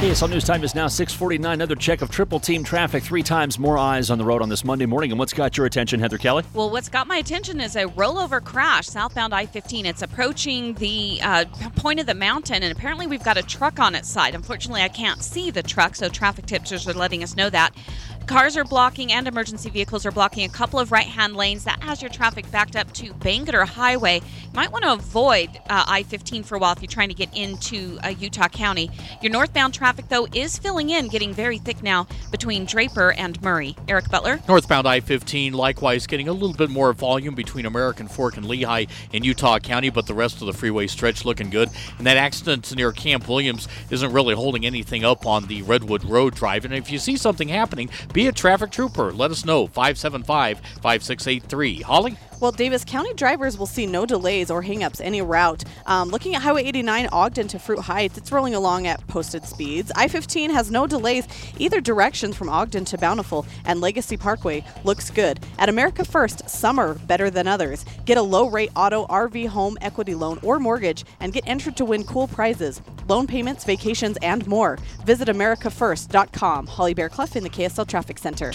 KSL News Time is now 6:49. Another check of triple team traffic. 3 times more eyes on the road on this Monday morning. And what's got your attention, Heather Kelly? Well, what's got my attention is a rollover crash southbound I-15. It's approaching the point of the mountain, and apparently we've got a truck on its side. Unfortunately, I can't see the truck, so traffic tipsters are letting us know that. Cars are blocking and emergency vehicles are blocking a couple of right-hand lanes. That has your traffic backed up to Bangerter Highway. You might want to avoid I-15 for a while if you're trying to get into Utah County. Your northbound traffic, though, is filling in, getting very thick now between Draper and Murray. Eric Butler? Northbound I-15, likewise, getting a little bit more volume between American Fork and Lehigh in Utah County, but the rest of the freeway stretch looking good. And that accident near Camp Williams isn't really holding anything up on the Redwood Road Drive. And if you see something happening, be a traffic trooper. Let us know. 575-5683. Holly? Well, Davis County drivers will see no delays or hangups any route. Looking at Highway 89 Ogden to Fruit Heights, it's rolling along at posted speeds. I-15 has no delays either directions from Ogden to Bountiful, and Legacy Parkway looks good. At America First, some are better than others. Get a low-rate auto, RV, home, equity loan, or mortgage, and get entered to win cool prizes, loan payments, vacations, and more. Visit AmericaFirst.com. Holly Bear Clough in the KSL Traffic Center.